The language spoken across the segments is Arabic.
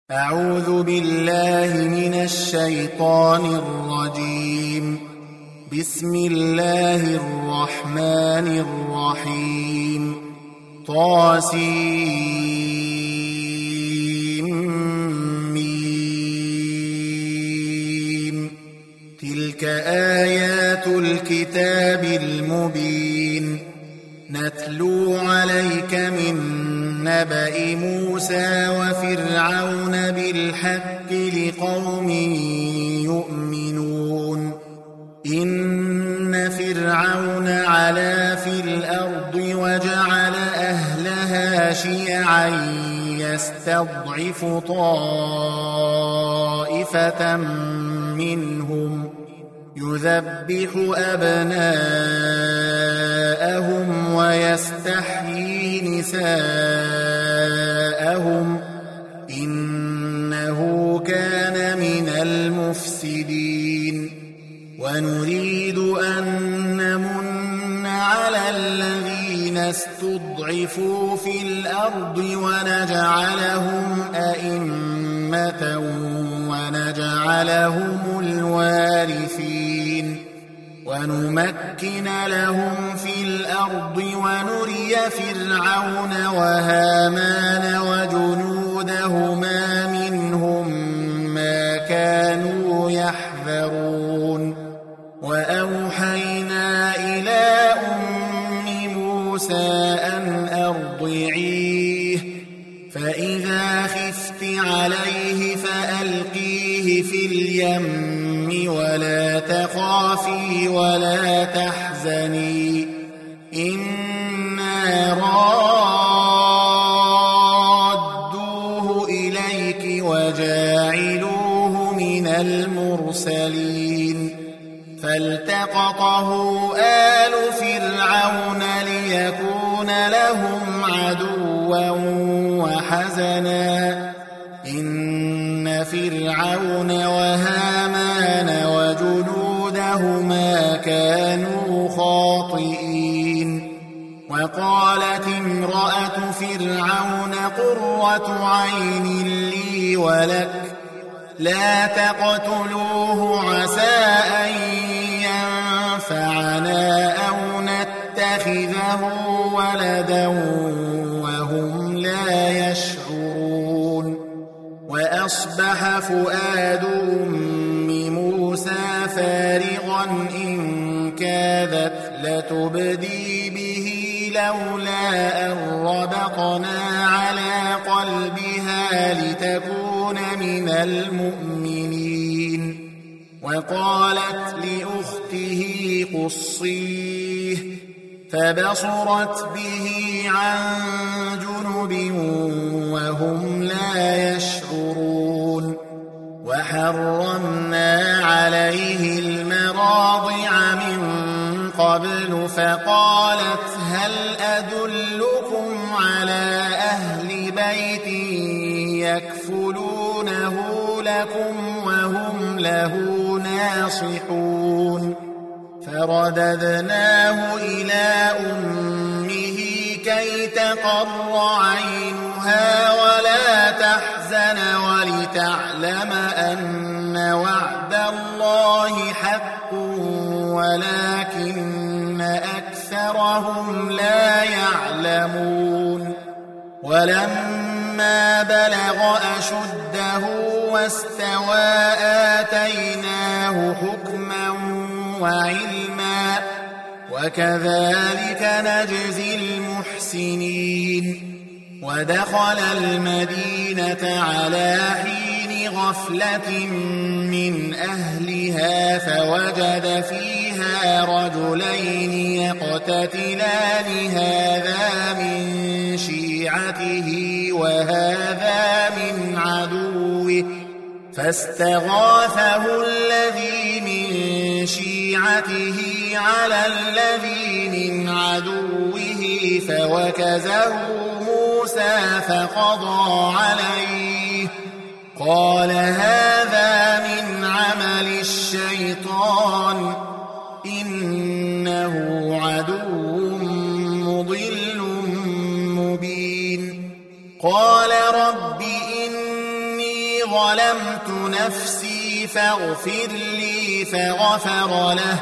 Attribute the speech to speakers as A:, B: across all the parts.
A: أعوذ بالله من الشيطان الرجيم. بسم الله الرحمن الرحيم. طاسيم. تلك آيات الكتاب المبين. نتلو عليك من نبأ موسى وفرعون بالحق لقوم يؤمنون. إن فرعون علا في الأرض وجعل أهلها شيعا يستضعف طائفة منهم يذبح أبناءهم ويستحيي نساءهم إنه كان من المفسدين. ونريد أن نمن على الذين استضعفوا في الأرض ونجعلهم أئمة ونجعلهم الوارثين ونمكن لهم في الأرض ونري فرعون وهامان وجنودهما منهم ما كانوا يحذرون. وأوحينا إلى أم موسى أن أرضعيه فإذا خفت عليه فألقيه في اليم ولا تخافي ولا تحزني إنا رادوه إليك وجاعلوه من المرسلين. فالتقطه آل فرعون ليكون لهم عدوا وحزنا إن فرعون وهامان وجنودهما كانوا خاطئين. وقالت امرأة فرعون قرة عين لي ولك لا تقتلوه عسى أن ينفعنا أو نتخذه ولدا وهم لا يشعرون. وأصبح فؤاد أم موسى فارغا إن كادت لتبدي به لولا أن ربطنا على قلبها لتكون من المؤمنين. وقالت لأخته قصيه فبصرت به عن جنب وهم لا يشعرون. وحرمنا عليه المراضع من قبل فقالت هل أدلكم على أهل بيت يكفلونه لكم وهم له ناصحون. فرددناه إلى أمه كي تقر عينها ولا تحزن ولتعلم أن وعد الله حق ولكن أكثرهم لا يعلمون. ولما بلغ أشده واستوى آتيناه حكما وعلما وكذلك نجزي المحسنين. ودخل المدينة على حين غفلة من أهلها فوجد فيها رجلين يقتتلان هذا من شيعته وهذا من عدوه فاستغاثه الذي من شيعته على الذي من عدوه فوكزه موسى فقضى عليه قال هذا من عمل الشيطان إنه عدو مضل مبين. قال رب إني ظلمت نفسي فاغفر لي فغفر له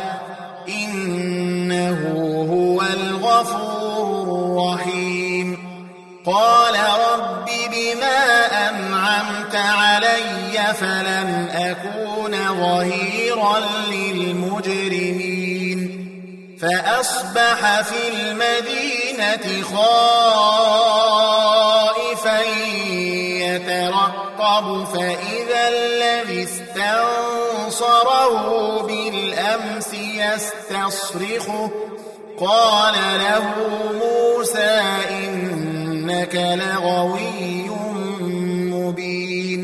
A: إنه هو الغفور الرحيم قال رب بما أنعمت علي فلن أكون ظهيرا للمجرمين فأصبح في المدينة خائفا يترقب فإذا الذي استنصره بالأمس يستصرخه قال له موسى إنك لغوي مبين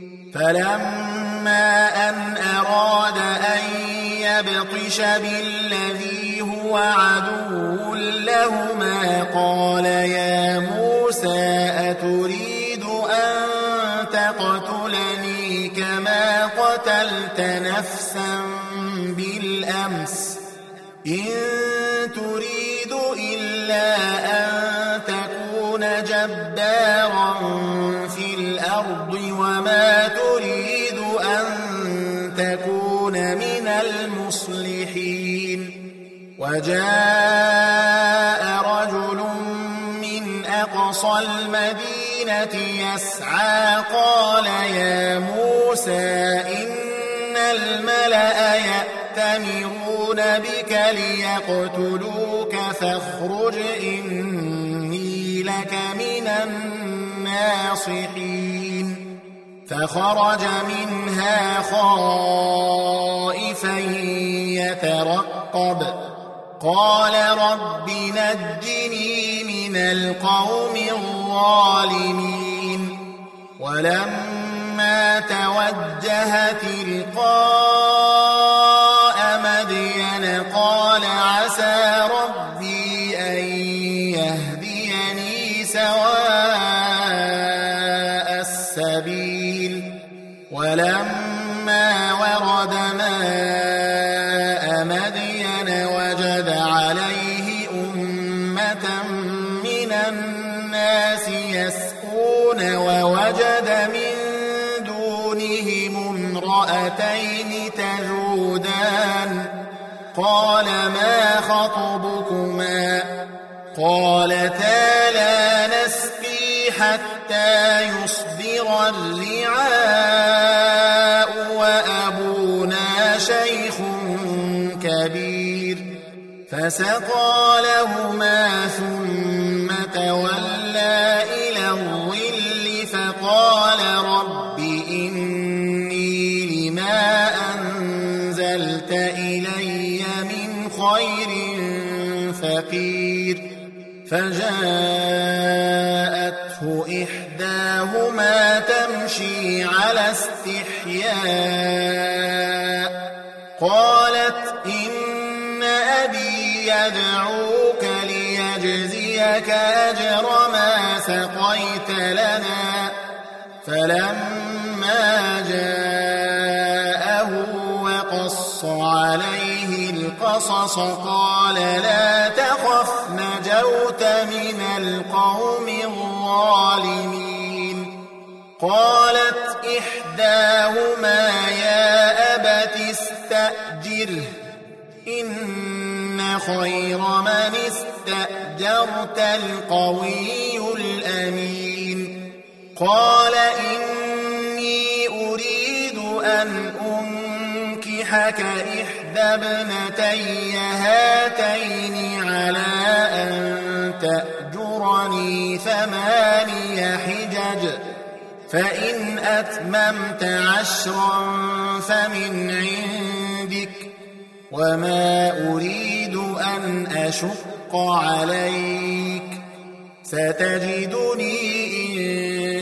A: فلما أن أراد أن يبطش بالذي هو عدو لهما قال يا موسى أتريد أن تقتلني كما قتلت نفسا بالأمس إن تريد إلا أن تكون جبارا في الأرض وما تريد أن تكون من المصلحين وجاء رجل من أقصى المدينة يسعى قال يا موسى إن الملأ يأتمرون بك ليقتلوك فاخرج إني لك من الناصحين فخرج منها خائفا يترقب قال رب نجني من القوم الظالمين ولما توجه تلقاء مدين قال عسى ربي أن يهديني سواء السبيل ولما ورد ماء مدين وجد عليه أمة من الناس يسقون ووجد من دونهم امرأتين تذودان قال ما خطبكما قالتا لا نسقي حتى يصدر الرعاء وأبونا شيخ كبير فسقى لهما ثم تولى إلى الظل فقال رب إني لما أنزلت إلي من خير فقير فجاءته إحداهما تمشي على استحياء قالت إن أبي يدعوك ليجزيك أجر ما سقيت لنا فلما جاءه وقص عليه القصص قال لا تخف نجوت من القوم الظالمين قالت إحداهما يا أبت استأجره إن خير من استأجرت القوي الأمين قال إني أريد أن أنكحك إحدى ابنتي هاتين على أن تأجرني 8 حجج فإن أتممت 10 فمن عندك وما أريد أن أشق عليك ستجدني إن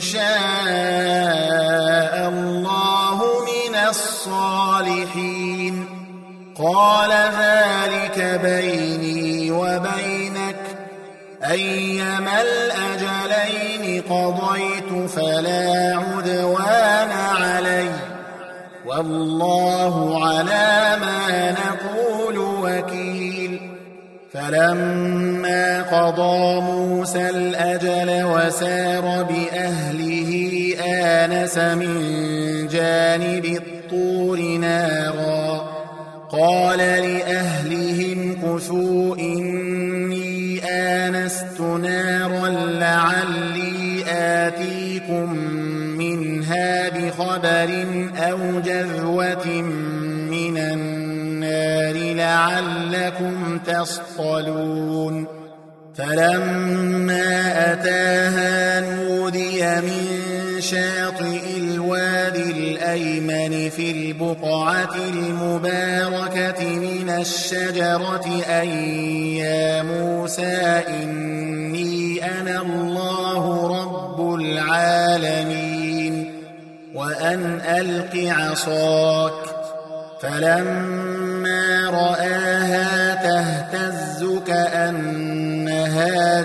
A: شاء الله من الصالحين قال ذلك بيني وبينك أيما الأجلين قضيت فلا عدوان علي والله على ما نقول وكيل فلما قضى موسى الأجل وسار بأهله آنس من جانب الطور نارا قال لأهلهم كثوا إني آنست نارا لعلي آتيكم منها بخبر أو جذوة من النار لعلكم تصطلون فلما أتاها نودي من شاطئ الوادي الأيمن في البقعة المباركة من الشجرة أن يا موسى إني أنا الله رب العالمين وأن ألق عصاك فلما رآها تهتز كأنها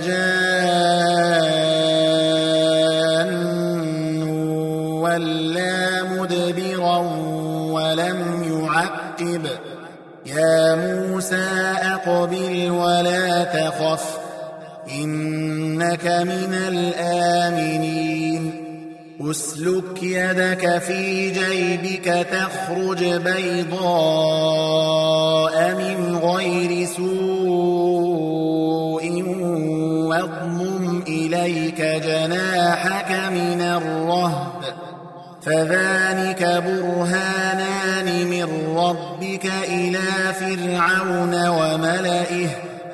A: جان ولا مدبرا ولم يعقب يا موسى أقبل ولا تخف إنك من الآمنين أسلك يدك في جيبك تخرج بيضاء من غير سوء واضمم إليك جناحك من الرهب فذلك برهانان من ربك إلى فرعون وملئه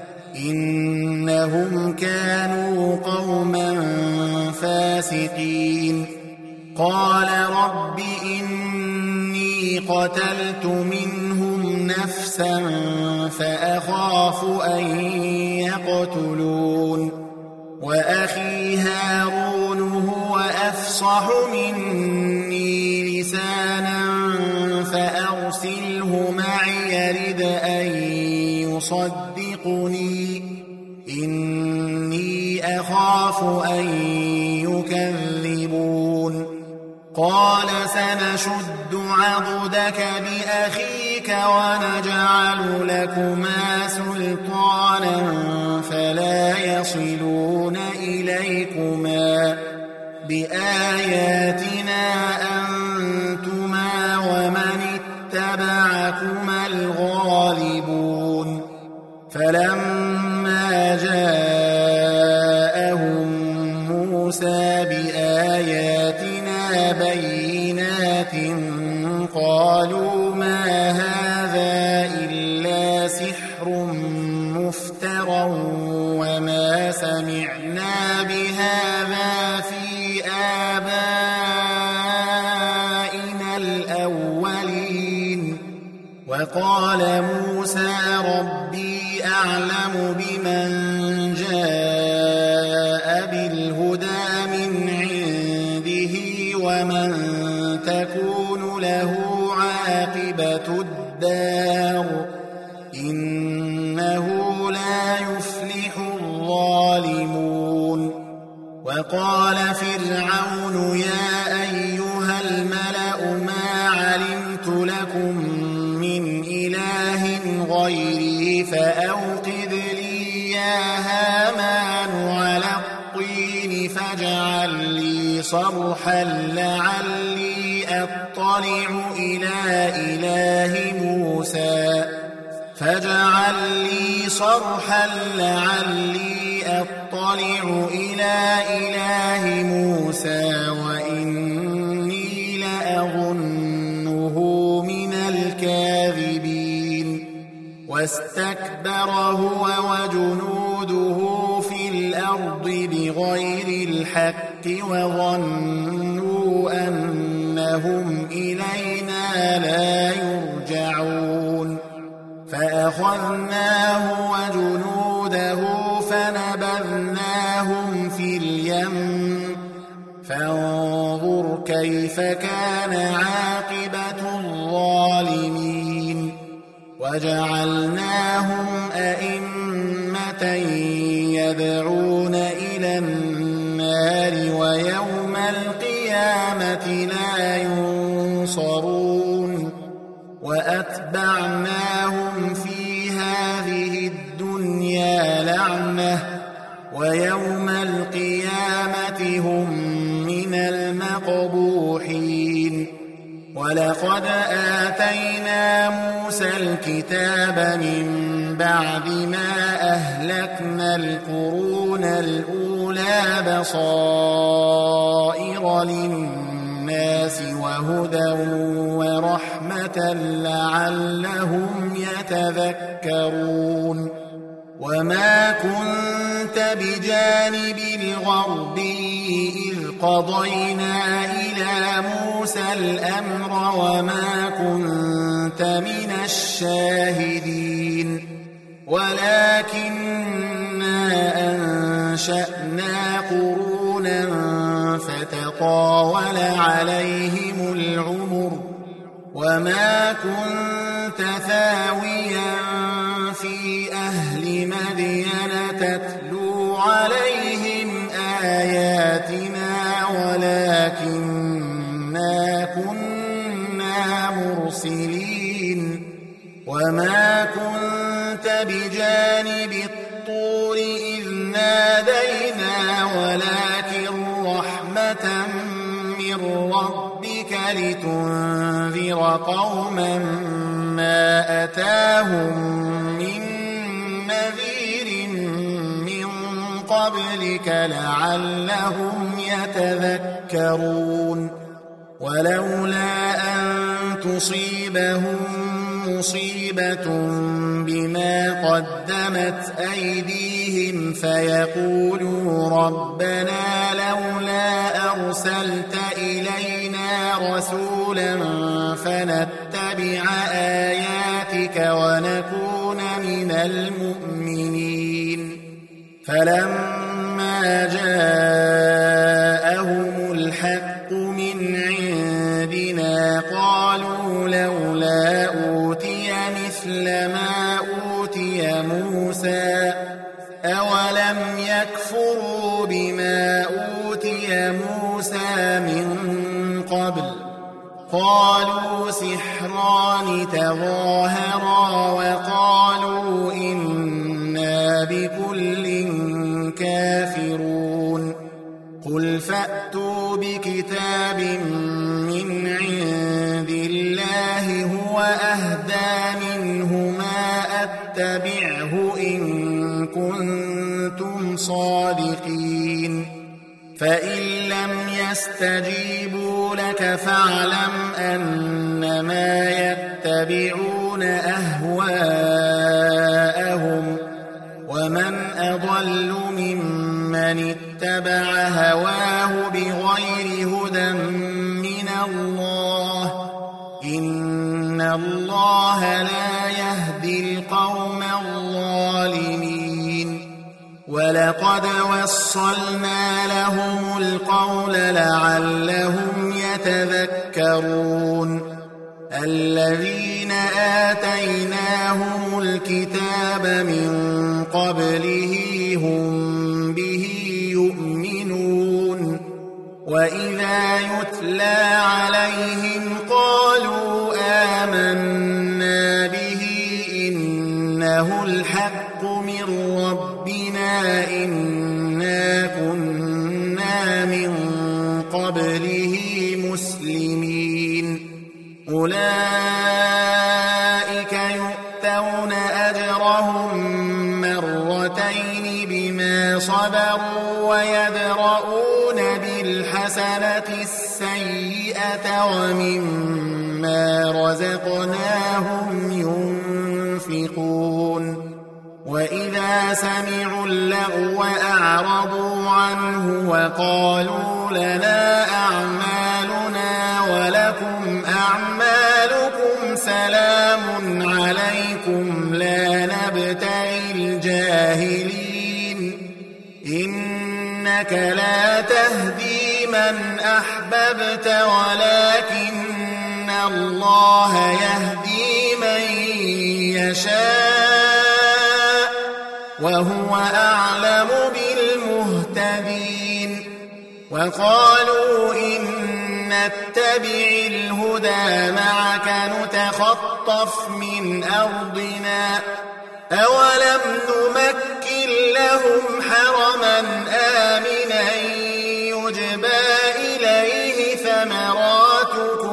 A: إنهم كانوا قوما فاسقين قال رب إني قتلت منهم نفسا فأخاف أن يقتلون وأخي هارون هو أفصح مني لسانا فأرسله معي يرد أن يصدقني إني أخاف أن يكذبون قال سنشد عضدك بأخيك ونجعل لكما سلطانا فلا يصلون إليكما بآياتنا أنتما ومن اتبعكما الغالبون فلما جاءهم موسى بآياتنا بينات قالوا ما هذا إلا سحر مفترى وما سمعنا بهذا في آبائنا الأولين وقال موسى ربي أعلم بمن جاء بالهدى من عنده ومن تكون له عاقبة الدار إنه لا يفلح الظالمون وقال فرعون يا أيها الملأ ما علمت لكم من إله غيري فأوقد لي يا هامان على الطين فاجعل لي صرحا لعلي أطلع إلى إله موسى وإني لأظنه من الكاذبين واستكبر هو وجنوده في الأرض بغير الحق وظنوا أنهم إلينا لا يرجعون فأخذناه وجنوده فنبذناهم في اليم فانظر كيف كان عاقبة الظالمين وجعلناهم أئمة يدعون إلى النار ويوم القيامة لا ينصرون وأتبعناهم في هذه الدنيا لعنة ويوم القيامة هم من المقبولين ولقد آتينا موسى الكتاب من بعد ما أهلكنا القرون الأولى بصائر للناس وهدى ورحمة لعلهم يتذكرون وما كنت بجانب الغربي إذ قضينا إلى موسى الأمر وما كنت من الشاهدين ولكننا أنشأنا قرونا فتطاول عليهم العمر وما كنت ثاويا في أهل مدين تتلو عليهم آياتنا ولكننا كنا مرسلين وما كنت بجانب الطور إذ نادينا ولكن رحمة من ربك لتنذر قوما ما أتاهم من نذير من قبلك لعلهم يتذكرون ولولا أن تصيبهم مصيبة بما قدمت أيديهم فيقولوا ربنا لولا أرسلت إلينا رسولا فنتبع آياتك ونكون من المؤمنين فلما جاءهم الحق من عندنا قالوا لولا أوتي مثل ما أوتي موسى أولم يكفروا بما أوتي موسى من قبل قالوا سحران تظاهرا وقالوا إنا بكل كافرون قل فأتوا بكتاب من عند الله هو أهدى منه ما أتبعه إن كنتم صادقين فإن لم يستجيبوا لك فاعلم أنما يتبعون أهواءهم ومن أضل ممن اتبع هواه بغير هدى من الله إن الله لا يهدي القوم الظالمين ولقد وصلنا لهم القول لعلهم يتذكرون الذين آتيناهم الكتاب من قبله هم به يؤمنون وإذا يتلى عليهم قالوا آمنا به إنه الحق من ربنا إنا كنا من قبله مسلمين أولئك يؤتون أجرهم مرتين بما صبروا ويدرؤون بالحسنة السيئة ومما رزقناهم ينفقون وإذا سمعوا اللغو أعرضوا عنه وقالوا لنا أعمالنا ولكم أعمالكم سلام عليكم لا نبتغي الجاهلين إنك لا تهدي من أحببت ولكن الله يهدي من يشاء وهو أعلم بالمهتدين وقالوا إن نتبع الهدى معك نتخطف من أرضنا أولم نمكن لهم حرما آمنا يجبى إليه ثمرات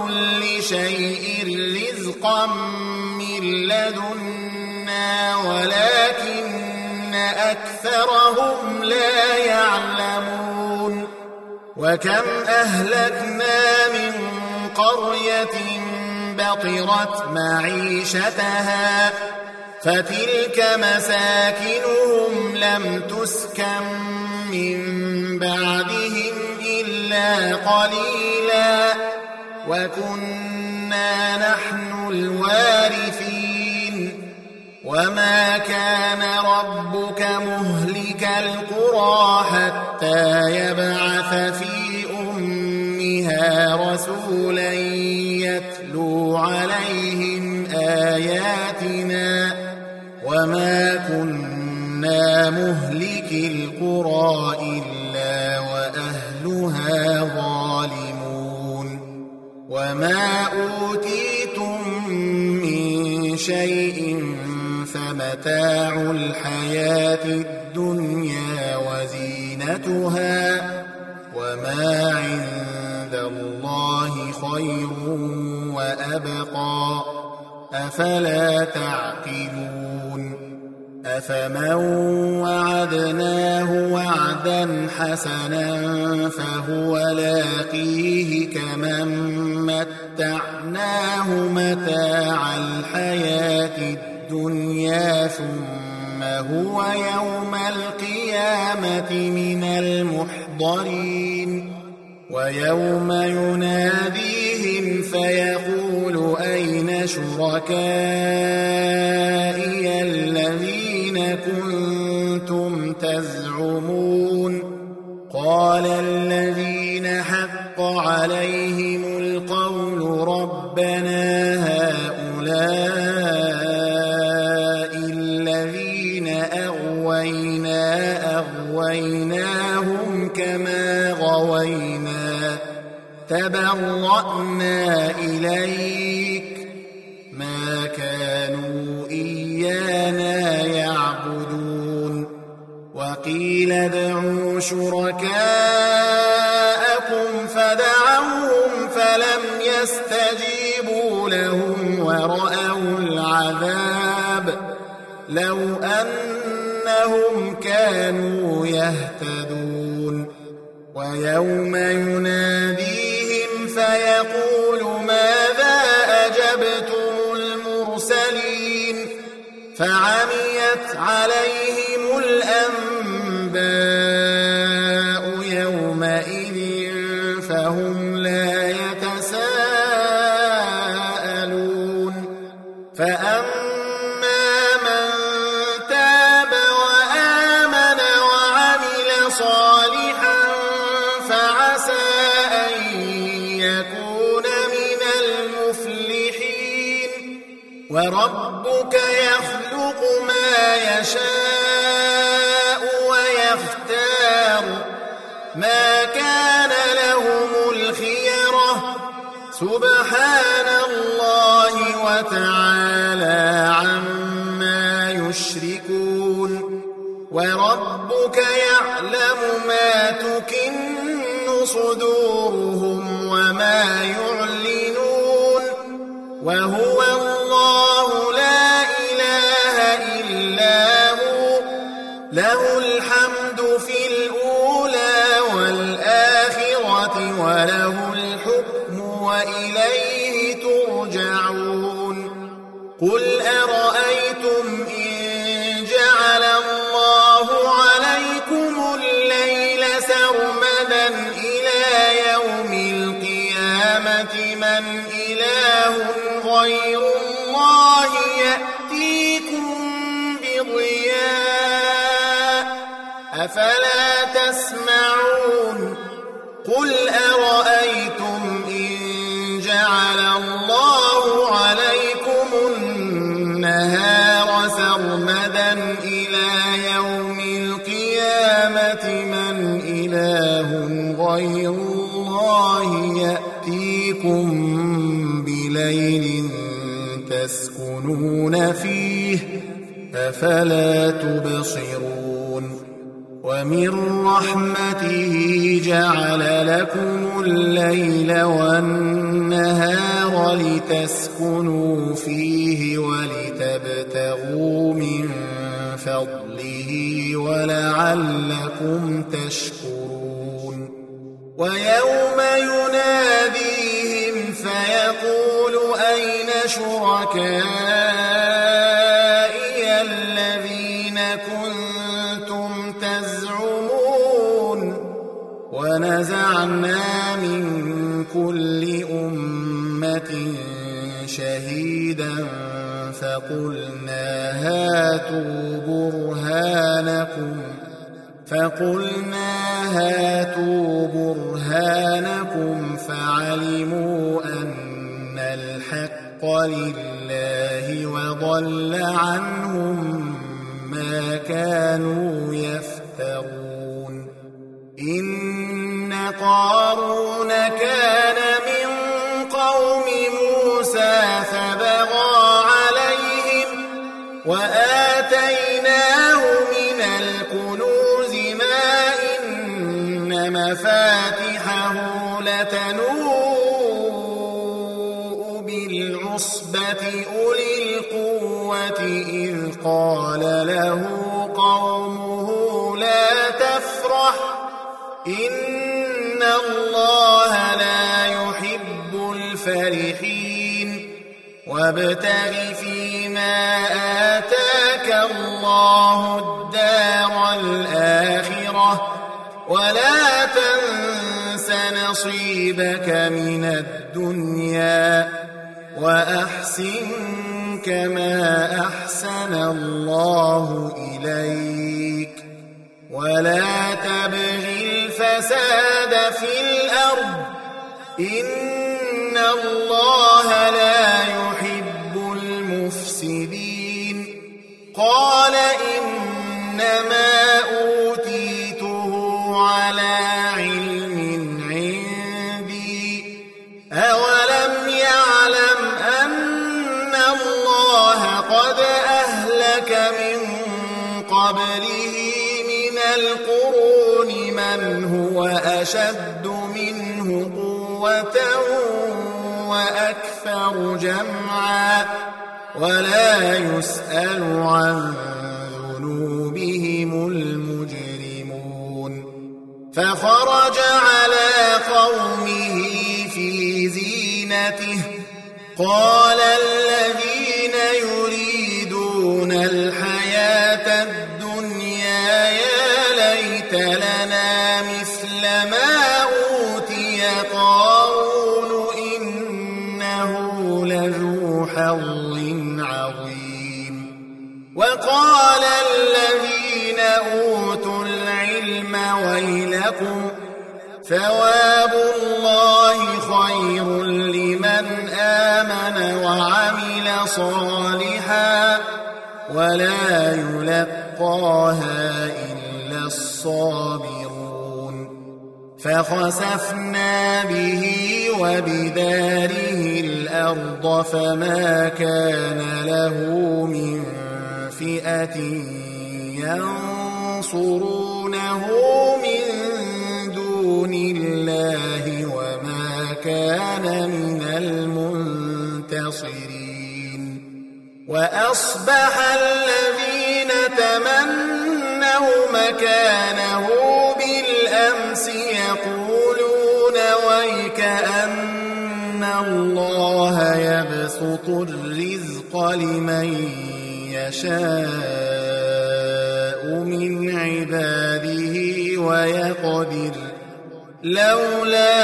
A: شيء رزقا من لدنا ولكن أكثرهم لا يعلمون وكم أهلكنا من قرية بطرت معيشتها فتلك مساكنهم لم تسكن من بعدهم إلا قليلا وكنا نحن الوارثين وما كان ربك مهلك القرى حتى يبعث في أمها رسولا يتلو عليهم آياتنا وما كنا مهلك القرى إلا وأهلها ظالمون وما أوتيتم من شيء فمتاع الحياة الدنيا وزينتها وما عند الله خير وأبقى أفلا تعقلون أفمن وعدناه وعدا حسنا فهو لاقيه كمن متعناه متاع الحياة الدنيا ثم هو يوم القيامة من المحضرين ويوم يناديهم فيقول أين شركائي الذين كنتم تزعمون قال الذين حق عليهم القول ربنا هؤلاء الذين أغويناهم كما غوينا تبرأنا إليك ما كانوا إيانا يعبدون وقيل ادعوا شركاءكم فدعوهم فلم يستجيبوا لهم ورأوا العذاب لو أنهم كانوا يهتدون ويوم يناديهم فيقول ماذا أجبتم المرسلين فعميت عليهم الأنباء يومئذ فهم لا يتساءلون فأما من تاب وآمن وعمل صالحا فعسى أن يكون من المفلحين وربك يخلق ما يشاء ويختار ما كان لهم الخيرة سبحان الله وتعالى عما يشركون وربك يعلم ما تكن صدورهم وما يعلنون وهو الله لا إله إلا هو له الحمد في الأولى والآخرة وله الحكم وإليه ترجعون قل أرأيتم إن جعل الله عليكم الليل سرمدا إلى يوم القيامة من إله غير الله يأتيكم بضياء أفلا تسمعون قل أرأيتم إن جعل الله عليكم النهار سرمدا إلى يوم القيامة من إله غير الله يأتيكم بليل تسكنون فيه أفلا تبصرون ومن رحمته جعل لكم الليل والنهار لتسكنوا فيه ولتبتغوا من فضله ولعلكم تشكرون ويوم يناديهم فيقول أين شركائي الذين كنتم تزعمون ونزعنا من كل أمة شهيدا فقلنا هاتوا برهانكم فعلموا أن الحق لله وضل عنهم ما كانوا يفترون إن قارون كان من قوم موسى فبغى عليهم وآتيناه من الكنوز ما إن مفاتحه لتنوء بالعصبة أولي القوة إذ قال له قومه لا تفرح إن الله لا يحب الفرحين وابتغ فيما آتاك الله الدار الآخرة ولا تنس نصيبك من الدنيا وأحسن كما أحسن الله إليك ولا تبغ الفساد في الأرض إن الله لا يحب المفسدين قال إنما أوتيته على علم عندي أولم يعلم أن الله قد أهلك من قبله من القرون من هو أشد منه قوة وأكثر جمعا ولا يسأل عن ذنوبهم المجرمون فخرج على قومه في زينته قال الذين يريدون الحياة الدنيا يا ليت لنا مثل ما أوتي قارون إنه لذو حظ عظيم وقال الذين أوتوا العلم ويلكم ثواب الله خير لمن آمن وعمل صالحا ولا يلقاها إلا الصابرون فخسفنا به وبداره الأرض فما كان له من فئة ينصرونه من دون الله وما كان من المنتصرين وأصبح الذين تمنوا مكانه بالأمس يقولون ويكأن الله يبسط الرزق لمن يشاء من عباده ويقدر لولا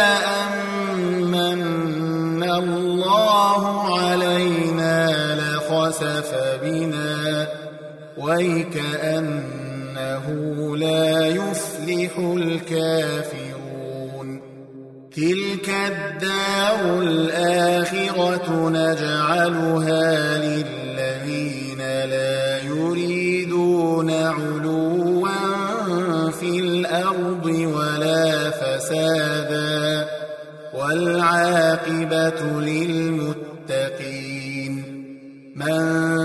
A: أمن الله علينا لخسف بنا ويكأنه لا يفلح الكافرون تلك الدار الآخرة نجعلها للذين لا يريدون علوا في الأرض ولا فسادا والعاقبة للمتقين من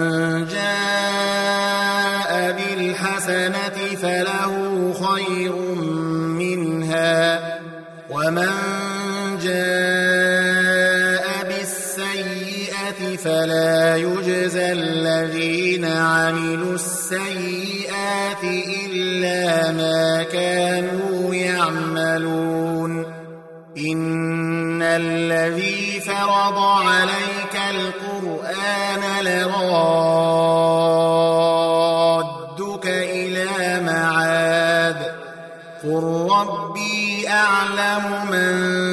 A: جاء بالحسنة فله خير منها ومن جاء بالسيئة السيئة فلا يجزى الذين عملوا السيئات إلا ما كانوا يعملون إن الذي فرض عليك القرآن لرادك إلى معاد قل ربي أعلم من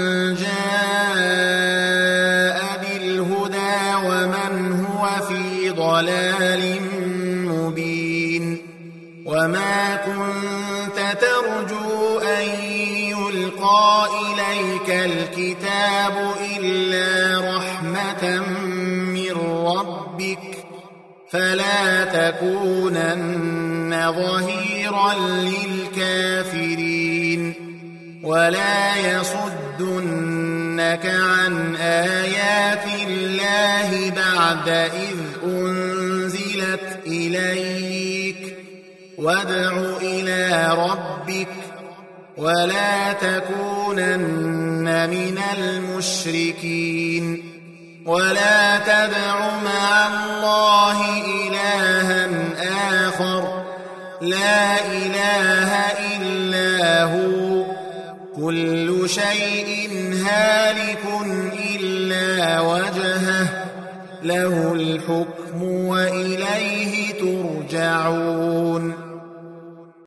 A: جاء بالهدى ومن هو في ضلال مبين وما كنت ترجو أن يلقى إليك الكتاب إلا رحمة من ربك فلا تكونن ظهيرا للكافرين ولا يصدنك عن آيات الله بعد إذ أنزلت إليك وادع إلى ربك ولا تكونن من المشركين ولا تدع مع الله إلها آخر لا إله إلا هو كل شيء هالك إلا وجهه له الحكم وإليه ترجعون